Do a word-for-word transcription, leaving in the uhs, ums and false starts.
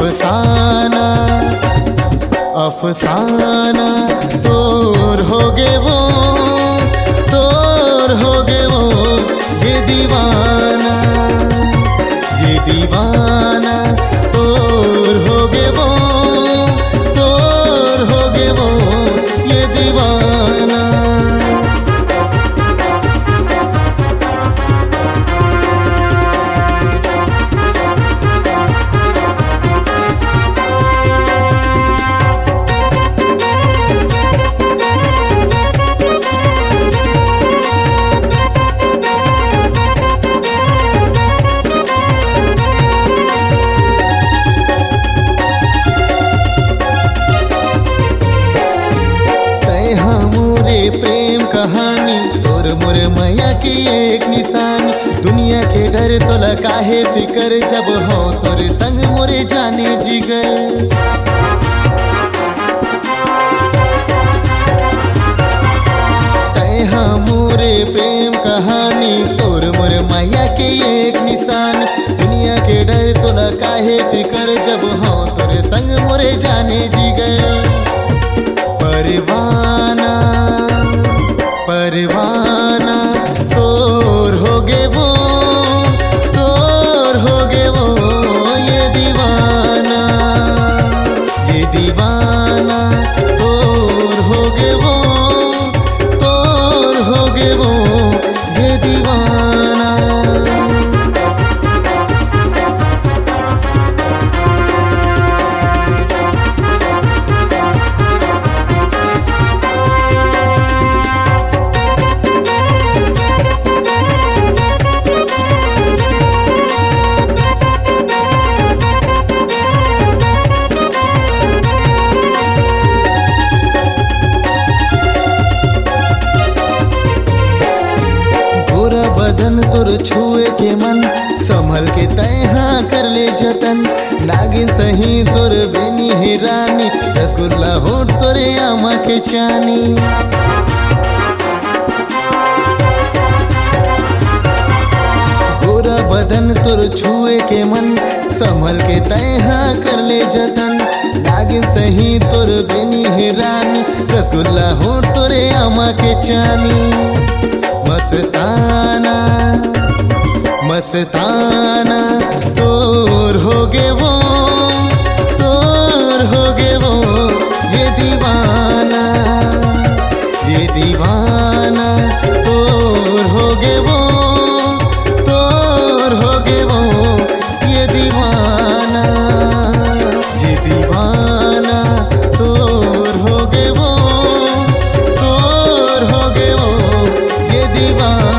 अफसाना अफसाना तोर हो गे वो तोर हो गे वो ये दीवाना ये दीवाना तोर हो गे वो तोर हो गे वो ये दीवाना। प्रेम कहानी और मोरे मैया की एक निशानी, दुनिया के डर तोला काहे फिकर जब हो तोरे संग मोरे जाने जिगर। तैहा मोरे प्रेम कहानी तोर मोरे मैया की एक निशानी, दुनिया के डर तोला काहे फिकर जब हो तोरे संग मोरे जाने जिगर। परवाना परवाना तोर हो गे वो तोर हो गे वो ये दीवाना ये दीवाना तोर हो गे वो तोर हो गे वो ये दीवाना। बदन तोर छुए के मन संभल के तैहा कर ले जतन, नागिन सही तोर बेनी ही रानी, रसगुल्ला होठ तोरे आमा के चानी। गोरा बदन तोर छुए के मन संभल के तैहा कर ले जतन, नागिन सही तोर बेनी ही रानी, रसगुल्ला होठ तोरे आमा के चानी। मस्ताना मस्ताना तोर हो गे वो तोर हो गे वो ये दीवाना ये दीवाना तोर हो गे वो तोर हो गे वो ये दीवाना ये दीवाना तोर हो गे वो तोर हो गे वो ये दीवाना।